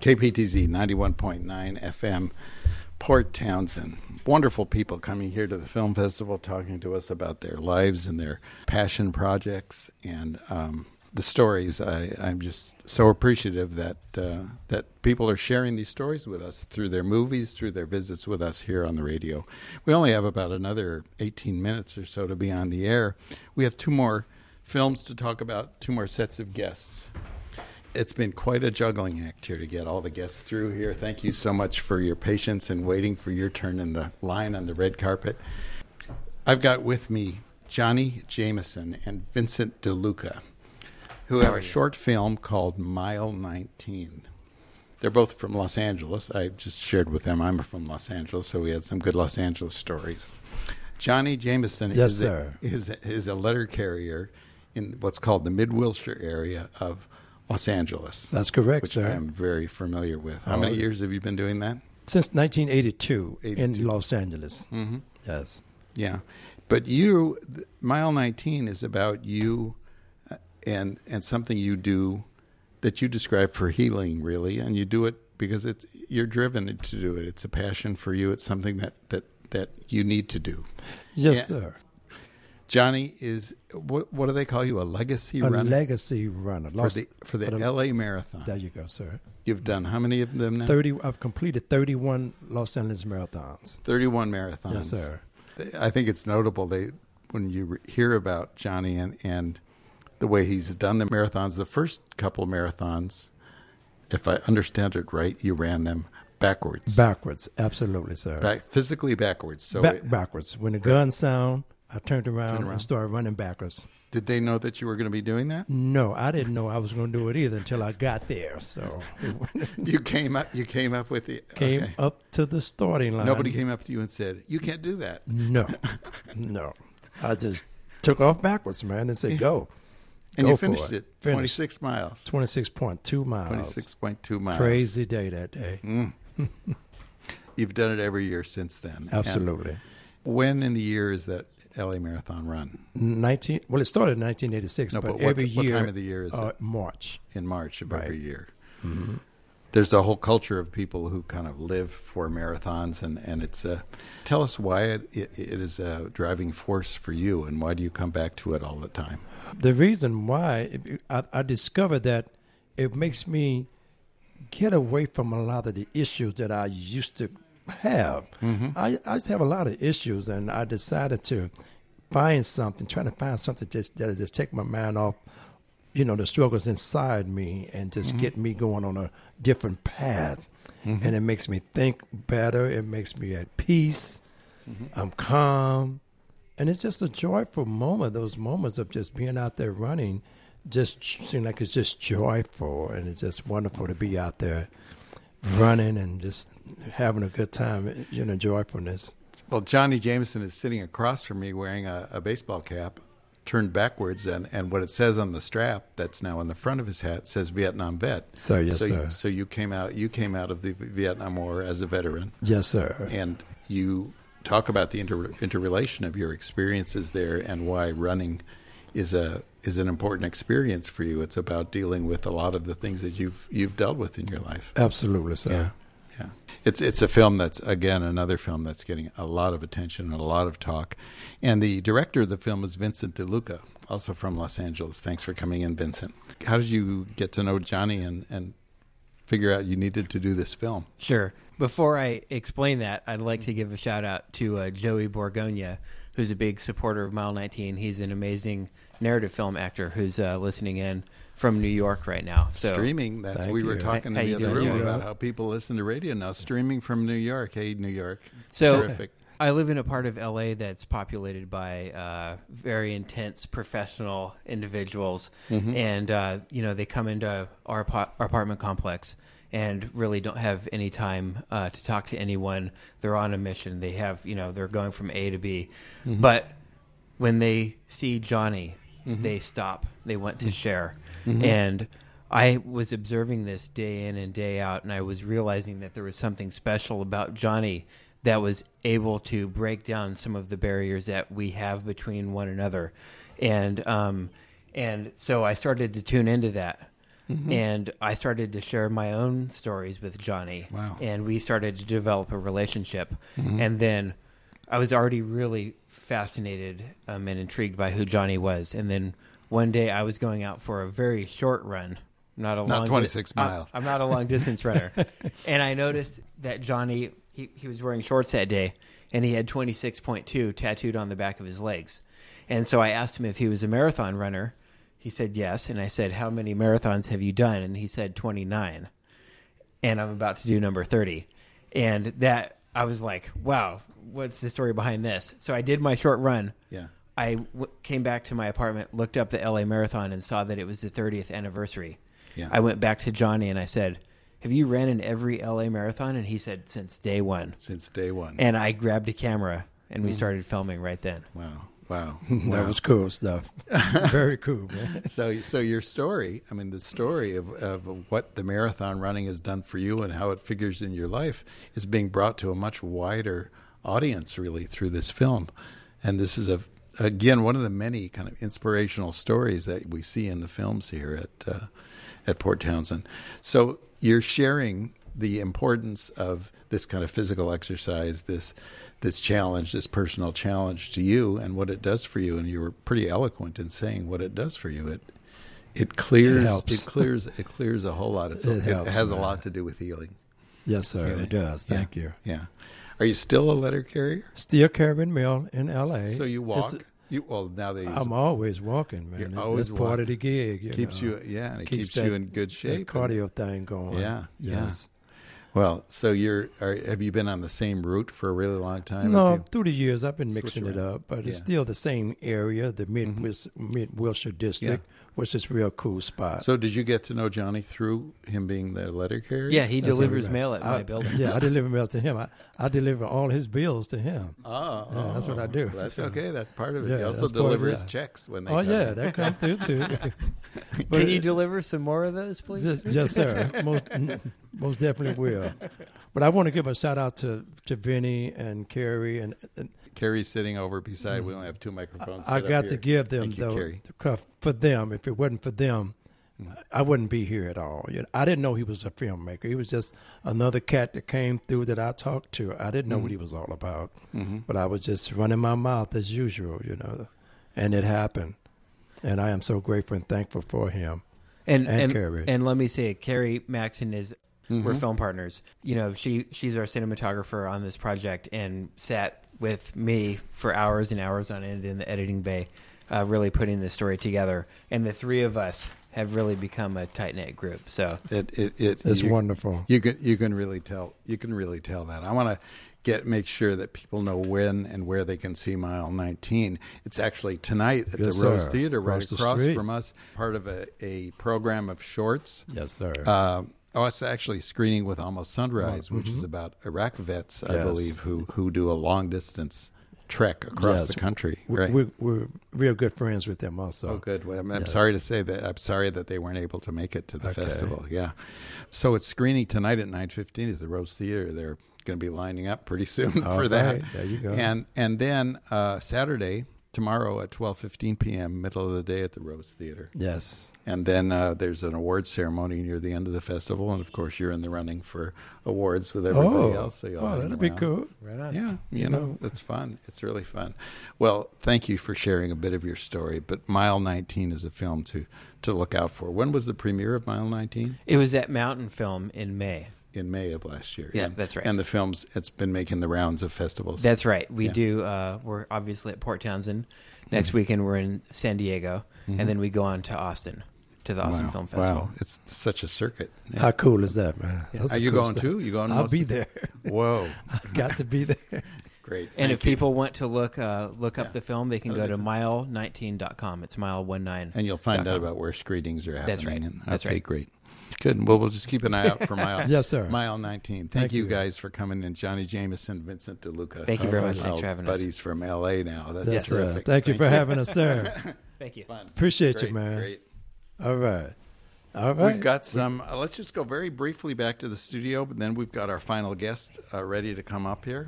KPTZ 91.9 FM, Port Townsend. Wonderful people coming here to the film festival, talking to us about their lives and their passion projects and the stories. I'm just so appreciative that people are sharing these stories with us through their movies, through their visits with us here on the radio. We only have about another 18 minutes or so to be on the air. We have two more films to talk about, two more sets of guests. It's been quite a juggling act here to get all the guests through here. Thank you so much for your patience and waiting for your turn in the line on the red carpet. I've got with me Johnny Jameson and Vincent DeLuca, who have a short film called Mile 19. They're both from Los Angeles. I just shared with them I'm from Los Angeles, so we had some good Los Angeles stories. Johnny Jameson is a letter carrier in what's called the Mid-Wilshire area of Los Angeles. That's correct, which sir. I'm very familiar with. How many years have you been doing that? Since 1982 in Los Angeles. Mm-hmm. Yes. Yeah. But Mile 19 is about you and something you do that you describe for healing, really, and you do it because you're driven to do it. It's a passion for you. It's something that you need to do. Yes, sir. Johnny is, what do they call you, a legacy runner? A legacy runner. For the L.A. Marathon. There you go, sir. You've done how many of them now? I've completed 31 Los Angeles marathons. 31 marathons. Yes, sir. I think it's notable when you hear about Johnny and the way he's done the marathons. The first couple of marathons, if I understand it right, you ran them backwards. Backwards, absolutely, sir. Physically backwards. So backwards. When the gun sound, I turned around and started running backwards. Did they know that you were going to be doing that? No, I didn't know I was going to do it either until I got there. So You came up with the... Came up to the starting line. Nobody came up to you and said, you can't do that. No. I just took off backwards, man, and said, go. And you finished it. 26 miles. 26.2 miles. 26.2 miles. Crazy day that day. You've done it every year since then. Absolutely. And when in the year is that LA Marathon run? It started in 1986, but every year. What time of the year is it? March. In March of every year. Mm-hmm. There's a whole culture of people who kind of live for marathons, and it's tell us why it is a driving force for you, and why do you come back to it all the time? The reason why, I discovered that it makes me get away from a lot of the issues that I used to have. Mm-hmm. I used to have a lot of issues, and I decided to try to find something that'll just take my mind off, the struggles inside me and just get me going on a different path. Mm-hmm. And it makes me think better. It makes me at peace. Mm-hmm. I'm calm. And it's just a joyful moment. Those moments of just being out there running just seem like it's just joyful, and it's just wonderful to be out there running and just having a good time, joyfulness. Well, Johnny Jameson is sitting across from me wearing a baseball cap turned backwards, and what it says on the strap that's now on the front of his hat says Vietnam vet. So sir. So you came out of the Vietnam War as a veteran. Yes, sir. And you talk about the interrelation of your experiences there and why running is an important experience for you. It's about dealing with a lot of the things that you've dealt with in your life. Absolutely, sir. Yeah. It's a film that's, again, another film that's getting a lot of attention and a lot of talk. And the director of the film is Vincent DeLuca, also from Los Angeles. Thanks for coming in, Vincent. How did you get to know Johnny and figure out you needed to do this film? Sure. Before I explain that, I'd like to give a shout out to Joey Borgonia, who's a big supporter of Mile 19. He's an amazing narrative film actor who's listening in from New York right now. So streaming, we were talking in the other room about how people listen to radio now, streaming from New York. Hey, New York. So terrific. I live in a part of LA that's populated by very intense professional individuals, and they come into our apartment complex and really don't have any time to talk to anyone. They're on a mission. They have, they're going from A to B. Mm-hmm. But when they see Johnny, they stop. They want to share. Mm-hmm. And I was observing this day in and day out, and I was realizing that there was something special about Johnny that was able to break down some of the barriers that we have between one another. And so I started to tune into that. And I started to share my own stories with Johnny. Wow. And we started to develop a relationship. And then I was already really fascinated and intrigued by who Johnny was. And then one day I was going out for a very short run. Not 26 miles. I'm not a long distance runner. And I noticed that Johnny, he was wearing shorts that day, and he had 26.2 tattooed on the back of his legs. And so I asked him if he was a marathon runner. He said yes. And I said, how many marathons have you done? And he said 29. And I'm about to do number 30. And that, I was like, wow, what's the story behind this? So I did my short run. Yeah. I came back to my apartment, looked up the LA Marathon, and saw that it was the 30th anniversary. Yeah. I went back to Johnny and I said, have you ran in every LA Marathon? And he said, since day one. Since day one. And I grabbed a camera and we started filming right then. Wow. That was cool stuff. Very cool, man. So your story, I mean, the story of what the marathon running has done for you and how it figures in your life is being brought to a much wider audience, really, through this film. And this is, again, one of the many kind of inspirational stories that we see in the films here at Port Townsend. So you're sharing the importance of this kind of physical exercise, this challenge, this personal challenge to you, and what it does for you. And you were pretty eloquent in saying what it does for you. It clears. It clears a whole lot. It has a lot to do with healing. Yes, sir. Healing. It does. Thank you. Yeah. Are you still a letter carrier? Still carrying mail in L.A. So you walk. Now they. I'm always walking, man. That's part of the gig. Keeps you, and it keeps you in good shape. That cardio thing going. Yeah. Yes. Well, so have you been on the same route for a really long time? No, through the years I've been mixing it up, but it's still the same area, the Mid-Wilshire district, which is a real cool spot. So did you get to know Johnny through him being the letter carrier? Yeah, he delivers mail at my building. Yeah, I deliver mail to him. I deliver all his bills to him. Oh, that's what I do. That's okay. That's part of it. Yeah, he also delivers checks when they come. That comes through too. Can you deliver some more of those, please? Yes, sir. Most definitely will. But I want to give a shout out to Vinny and Carrie and Carrie's sitting over beside. We only have two microphones. I got to give them for them. If it wasn't for them, I wouldn't be here at all. I didn't know he was a filmmaker. He was just another cat that came through that I talked to. I didn't know what he was all about, but I was just running my mouth as usual, and it happened. And I am so grateful and thankful for him. And Carrie. And let me say, Carrie Maxon is. We're film partners. She's our cinematographer on this project and sat with me for hours and hours on end in the editing bay, really putting this story together. And the three of us have really become a tight knit group. So it's wonderful. You can really tell. You can really tell that. I want to make sure that people know when and where they can see Mile 19. It's actually tonight at the Rose Theater, right across from us, part of a program of shorts. Yes, sir. It's actually screening with Almost Sunrise, which is about Iraq vets, I believe, who do a long distance trek across the country. Right? We're real good friends with them also. Oh, good. Well, I'm sorry to say that. I'm sorry that they weren't able to make it to the festival. Yeah. So it's screening tonight at 9:15 at the Rose Theater. They're going to be lining up pretty soon for that. There you go. And then Saturday, tomorrow at 12:15 p.m., middle of the day at the Rose Theater. Yes. And then there's an awards ceremony near the end of the festival, and of course you're in the running for awards with everybody else. So that'd be cool. Right on. Yeah, you know, it's fun. It's really fun. Well, thank you for sharing a bit of your story. But Mile 19 is a film to look out for. When was the premiere of Mile 19? It was at Mountain Film in May. In May of last year. Yeah, that's right. And the film's, it's been making the rounds of festivals. That's right. We do, we're obviously at Port Townsend. Next weekend we're in San Diego, and then we go on to Austin, to the Austin Film Festival. Wow, it's such a circuit. Yeah. How cool is that, man? Are you going too? You going? I'll be there. Whoa. I got to be there. Great. And if people want to look up the film, they can go to mile19.com. It's mile19. And you'll find out about where screenings are happening. That's right. That's right. Great. Good. Well, we'll just keep an eye out for Mile. Yes, sir. Mile 19. Thank you guys for coming in. Johnny Jameson, Vincent DeLuca. Thank you very much. Thanks for having us. Buddies from L.A. now. That's terrific. Thank you for having us, sir. Thank you. Fun. Appreciate Great, you, man. Great. All right. All right. We've got some. Let's just go very briefly back to the studio, but then we've got our final guest ready to come up here.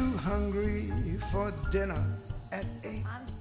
you hungry for dinner at 8? I'm